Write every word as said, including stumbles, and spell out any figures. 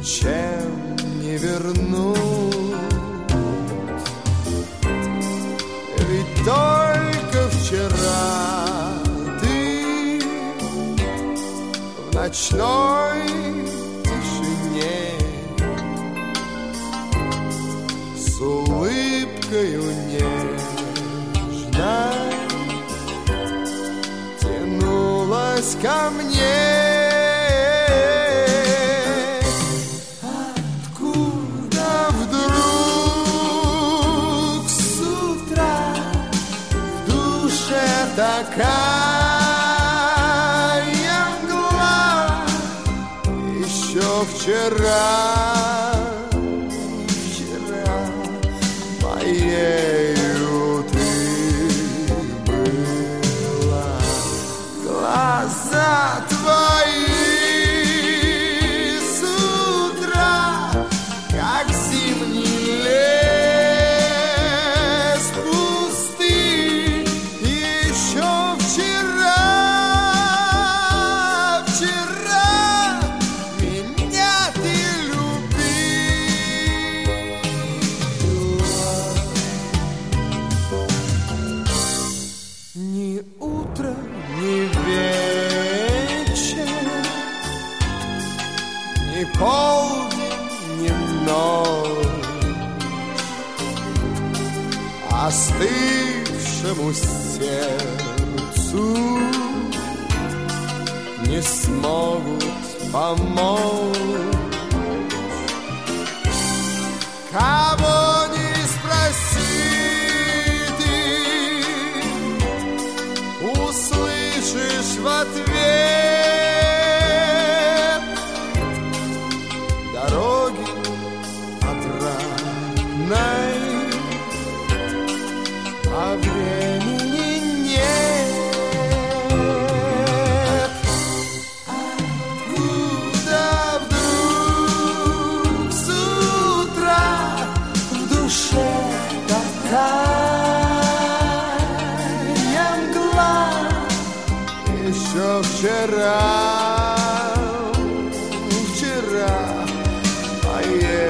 ничем не вернуть. Ведь только вчера ты в ночной тишине с улыбкою нежной тянулась ко мне. Такая мгла, еще вчера, вчера моею ты была. Глаза твои с утра, как зимний лес пустый. Вчера, вчера меня ты любила. Ни утро, ни вечер, ни полдень, ни ночь остывшему сердцу не смогут помочь. Кого не спроси ты, услышишь в ответ дороги отрадной, а времени нет. Еще вчера, вчера, а я